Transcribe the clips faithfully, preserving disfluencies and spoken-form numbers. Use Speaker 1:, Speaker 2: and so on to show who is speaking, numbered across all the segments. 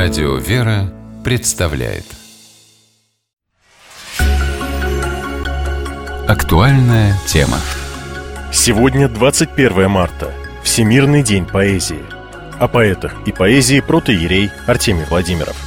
Speaker 1: Радио «Вера» представляет актуальная тема.
Speaker 2: Сегодня двадцать первое марта, Всемирный день поэзии. О поэтах и поэзии протоиерей Артемий Владимиров.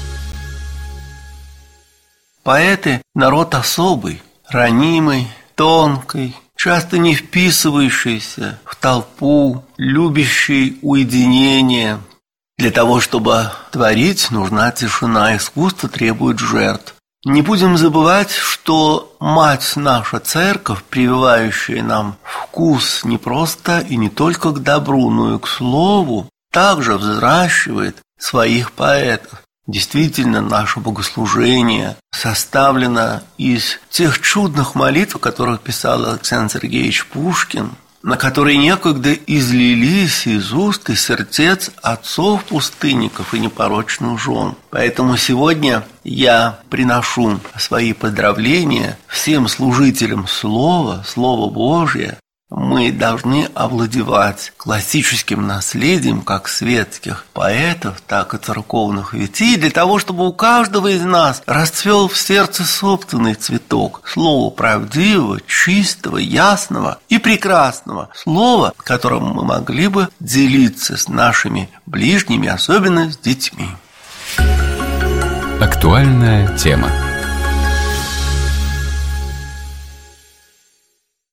Speaker 3: Поэты – народ особый, ранимый, тонкий, часто не вписывающийся в толпу, любящий уединение. Для того, чтобы творить, нужна тишина, искусство требует жертв. Не будем забывать, что мать наша церковь, прививающая нам вкус не просто и не только к добру, но и к слову, также взращивает своих поэтов. Действительно, наше богослужение составлено из тех чудных молитв, о которых писал Александр Сергеевич Пушкин, на которые некогда излились из уст и сердец отцов-пустынников и непорочных жен. Поэтому сегодня я приношу свои поздравления всем служителям Слова, Слова Божия. Мы должны овладевать классическим наследием как светских поэтов, так и церковных ветвей, для того, чтобы у каждого из нас расцвел в сердце собственный цветок, слово правдивого, чистого, ясного и прекрасного, слово, которым мы могли бы делиться с нашими ближними, особенно с детьми.
Speaker 1: Актуальная тема.